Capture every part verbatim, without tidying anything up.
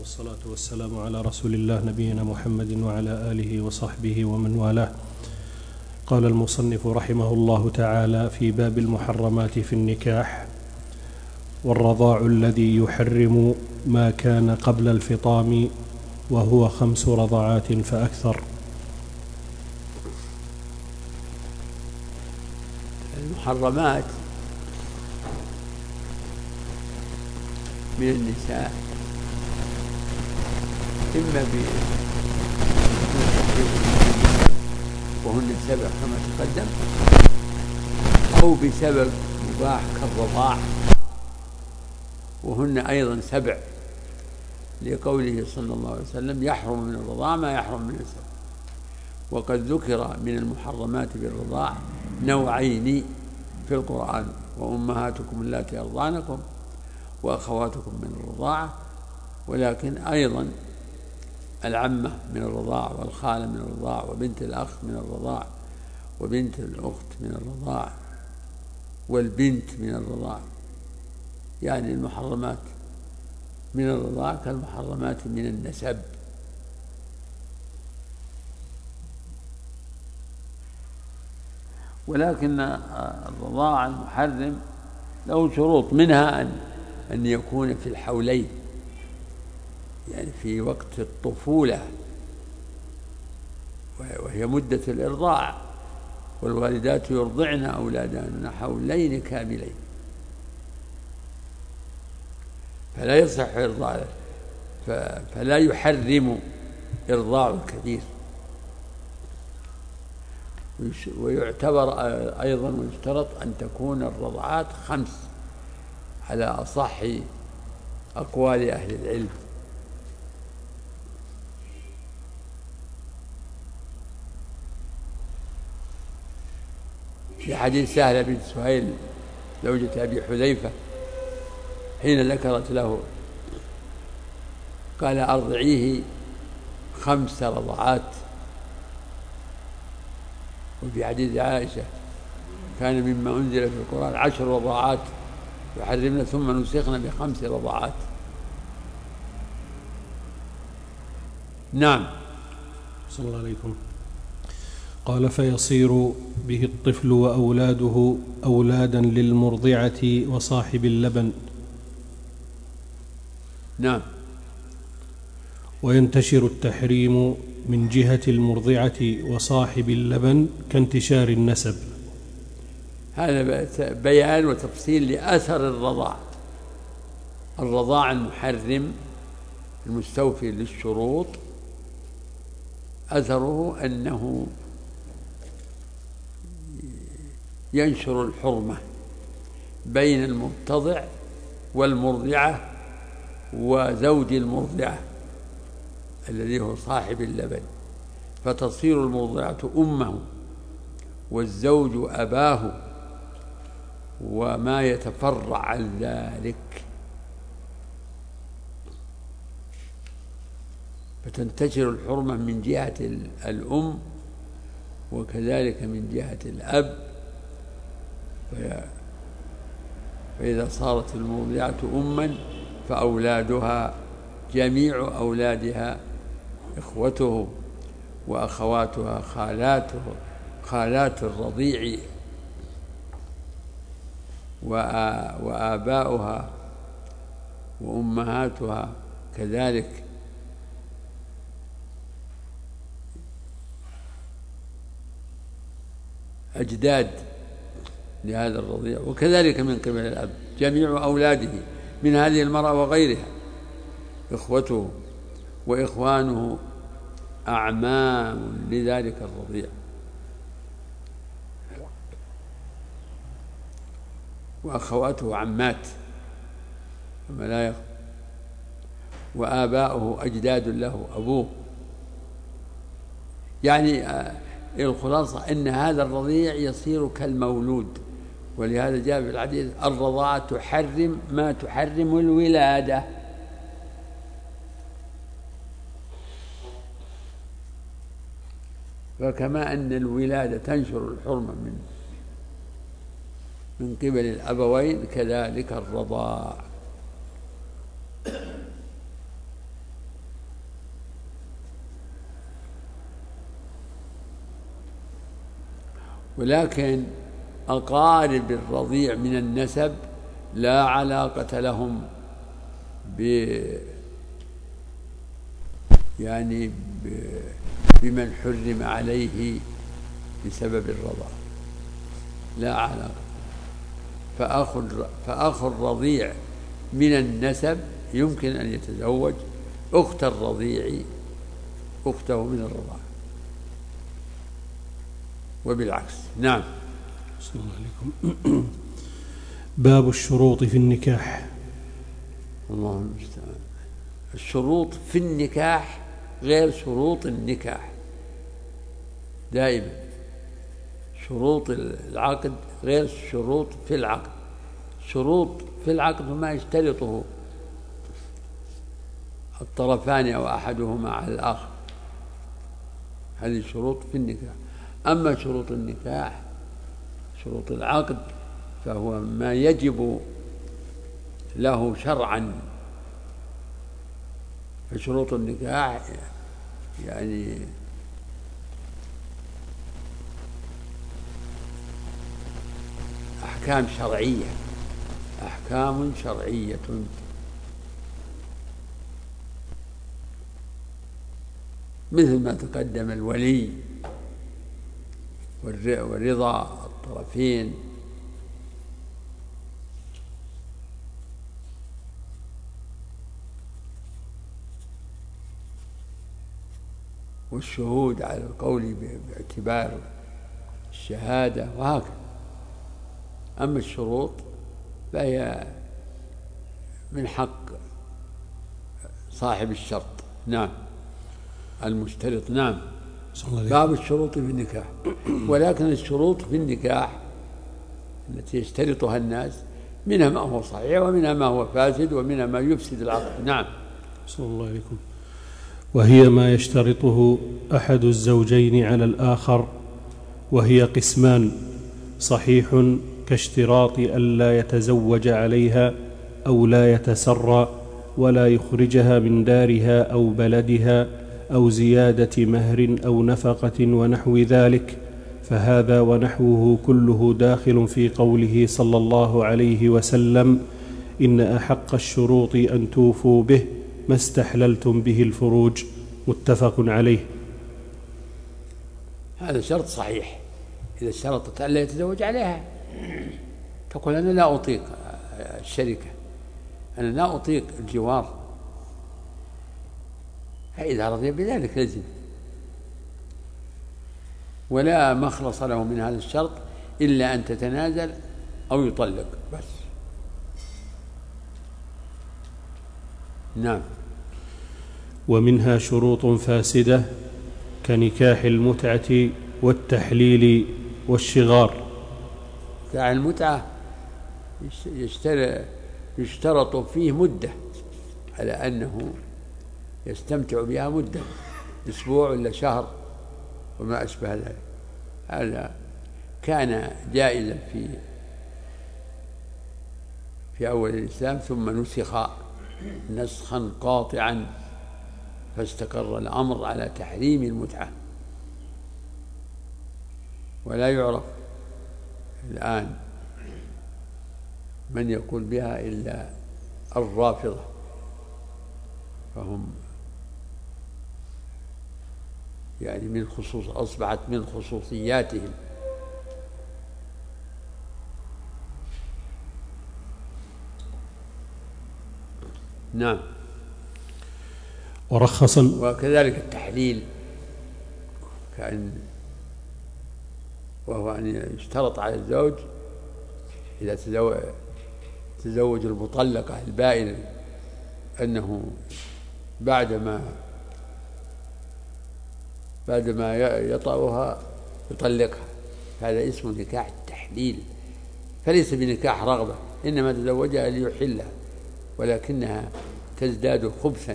والصلاة والسلام على رسول الله نبينا محمد وعلى آله وصحبه ومن والاه. قال المصنف رحمه الله تعالى في باب المحرمات في النكاح: والرضاع الذي يحرم ما كان قبل الفطام وهو خمس رضعات فأكثر. المحرمات من النساء إما وهن سبع كما تقدم، أو بسبب مباح كالرضاع وهن أيضا سبع، لقوله صلى الله عليه وسلم: يحرم من الرضاع ما يحرم من السبع. وقد ذكر من المحرمات بالرضاع نوعين في القرآن: وأمهاتكم اللاتي أرضعنكم وأخواتكم من الرضاعة، ولكن أيضا العمة من الرضاع، والخالة من الرضاع، وبنت الأخ من الرضاع، وبنت الأخت من الرضاع، والبنت من الرضاع. يعني المحرمات من الرضاع كالمحرمات من النسب. ولكن الرضاع المحرم له شروط، منها أن أن يكون في الحولين، يعني في وقت الطفولة، وهي مدة الإرضاع، والوالدات يرضعن أولادهن حولين كاملين، فلا يصح إرضاع، فلا يحرم إرضاع الكبير. ويعتبر أيضا ويشترط أن تكون الرضعات خمس على أصح أقوال أهل العلم. في حديث سهلة بنت سهيل زوجة أبي حذيفة حين ذكرت له قال: أرضعيه خمس رضعات. وفي حديث عائشة: كان مما أنزل في القرآن عشر رضعات يحرمن ثم نسخن بخمس رضعات. نعم. صلى الله عليكم. قال: فيصير به الطفل وأولاده أولادا للمرضعة وصاحب اللبن. نعم. وينتشر التحريم من جهة المرضعة وصاحب اللبن كانتشار النسب. هذا بيان وتفصيل لأثر الرضاع. الرضاع المحرم المستوفي للشروط أثره أنه ينشر الحرمة بين المرتضع والمرضعة وزوج المرضعة الذي هو صاحب اللبن، فتصير المرضعة أمه والزوج أباه وما يتفرع عن ذلك، فتنتشر الحرمة من جهة الأم وكذلك من جهة الأب. فإذا صارت المرضعة أما فأولادها جميع أولادها إخوته، وأخواتها خالاته خالات الرضيع، وآباؤها وأمهاتها كذلك. أجداد لهذا الرضيع، وكذلك من قبل الأب جميع أولاده من هذه المرأة وغيرها إخوته، وإخوانه أعمام لذلك الرضيع، وأخواته عمات كما لا يخفى، وآباؤه أجداد له أبوه. يعني الخلاصة أن هذا الرضيع يصير كالمولود، ولهذا جاء في الحديث: الرضاعة تحرم ما تحرم الولادة. فكما أن الولادة تنشر الحرمة من من قبل الأبوين كذلك الرضاع. ولكن أقارب الرضيع من النسب لا علاقة لهم ب يعني ب... بمن حرم عليه بسبب الرضاعة، لا علاقة. فأخ فأخ الرضيع من النسب يمكن أن يتزوج أخت الرضيع أخته من الرضاعة وبالعكس. نعم. السلام عليكم. باب الشروط في النكاح. الله المستعان. الشروط في النكاح غير شروط النكاح دائما. شروط العقد غير الشروط في العقد. شروط في العقد ما يشترطه الطرفان أو أحدهما على الآخر، هذه شروط في النكاح. أما شروط النكاح شروط العقد فهو ما يجب له شرعا. فشروط النكاح يعني أحكام شرعية أحكام شرعية مثل ما تقدم: الولي ورضا الطرفين والشهود على القول باعتبار الشهادة وهكذا. أما الشروط فهي من حق صاحب الشرط. نعم. المشترط. نعم. باب الشروط في النكاح. ولكن الشروط في النكاح التي يشترطها الناس منها ما هو صحيح ومنها ما هو فاسد ومنها ما يفسد العقد. نعم. صلى الله عليكم. وهي ما يشترطه أحد الزوجين على الآخر، وهي قسمان: صحيح كاشتراط ألا يتزوج عليها أو لا يتسرى ولا يخرجها من دارها أو بلدها أو زيادة مهر أو نفقة ونحو ذلك، فهذا ونحوه كله داخل في قوله صلى الله عليه وسلم: إن أحق الشروط أن توفوا به ما استحللتم به الفروج. متفق عليه. هذا شرط صحيح. إذا اشترطت ألا يتزوج عليها تقول: أنا لا أطيق الشركة، أنا لا أطيق الجوار، فإذا رضي بذلك لزم، ولا مخلص له من هذا الشرط إلا أن تتنازل أو يطلق بس. نعم. ومنها شروط فاسدة كنكاح المتعة والتحليل والشغار. نكاح المتعة يشترط فيه مدة، على أنه يستمتع بها مدة، أسبوع ولا شهر وما أشبه ذلك. هذا كان جائزا في في أول الإسلام، ثم نسخ نسخا قاطعا، فاستقر الأمر على تحريم المتعة، ولا يعرف الآن من يقول بها إلا الرافضة، فهم يعني من خصوص أصبحت من خصوصياتهم. نعم. ورخصا. وكذلك التحليل، كأن وهو أن يشترط على الزوج إذا تزوج, تزوج المطلقة البائنة أنه بعدما بعدما يطأها يطلقها. هذا اسمه نكاح التحليل، فليس بنكاح رغبة، إنما تزوجها ليحلها، ولكنها تزداد خبثا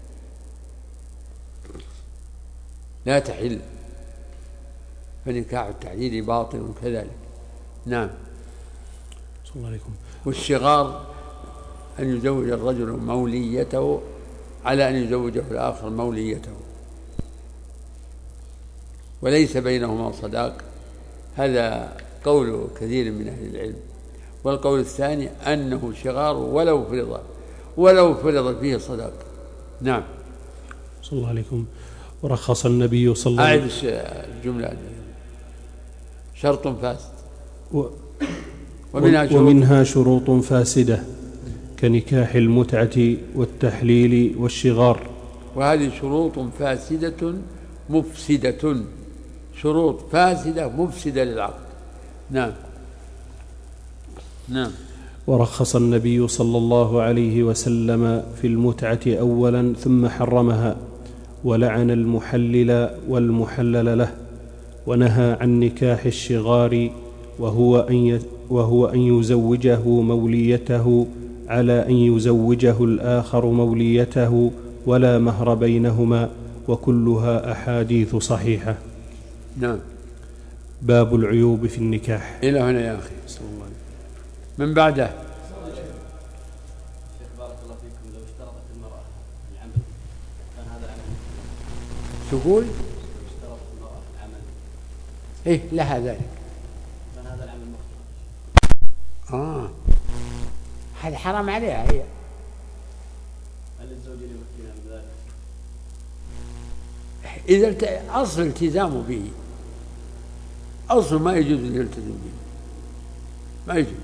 لا تحل، فنكاح التحليل باطل كذلك. نعم. صلى الله عليكم. والشغار أن يزوج الرجل موليته على أن يزوجه الآخر موليته، وليس بينهما صداق، هذا قول كثير من أهل العلم. والقول الثاني أنه شغار ولو فرض ولو فرض فيه صدقة. نعم. صلى الله عليكم. ورخص النبي صلى الله عليه وسلم. أعد الجملة. شرط فاسد. و... ومنها شروط, ومنها شروط فاسدة كنكاح المتعة والتحليل والشغار. وهذه شروط فاسدة مفسدة، شروط فاسدة مفسدة للعقد. نعم. نعم. ورخص النبي صلى الله عليه وسلم في المتعة أولا ثم حرمها، ولعن المحلل والمحلل له، ونهى عن نكاح الشغار وهو أن وهو أن يزوجه موليته على أن يزوجه الآخر موليته ولا مهر بينهما، وكلها أحاديث صحيحة. نعم. باب العيوب في النكاح. إلى هنا يا أخي. صلى الله عليه وسلم. من بعده. شيخ بارك الله فيكم، لو اشترطت المرأة العمل كان هذا العمل. تقول؟ لو اشترطت المرأة العمل. إيه لها ذلك. كان هذا العمل مختلف. آه. هذا حرام عليها هي. هل الزوج يمكنها من ذلك؟ إذا الت... أصل التزامه به، أصل ما يجوز أن يلتزم به، ما يجوز.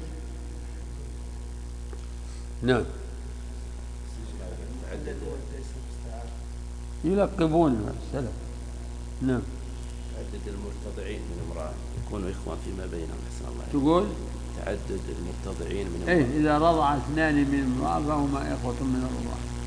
نعم. يلقبون السلف. نعم. تعدد المرتضعين من امرأة يكونوا إخوان فيما بينهم. أحسن الله. تقول تعدد المرتضعين من امرأة. إيه إذا رضع اثنان من امرأة فهما إخوة من الرضاعة.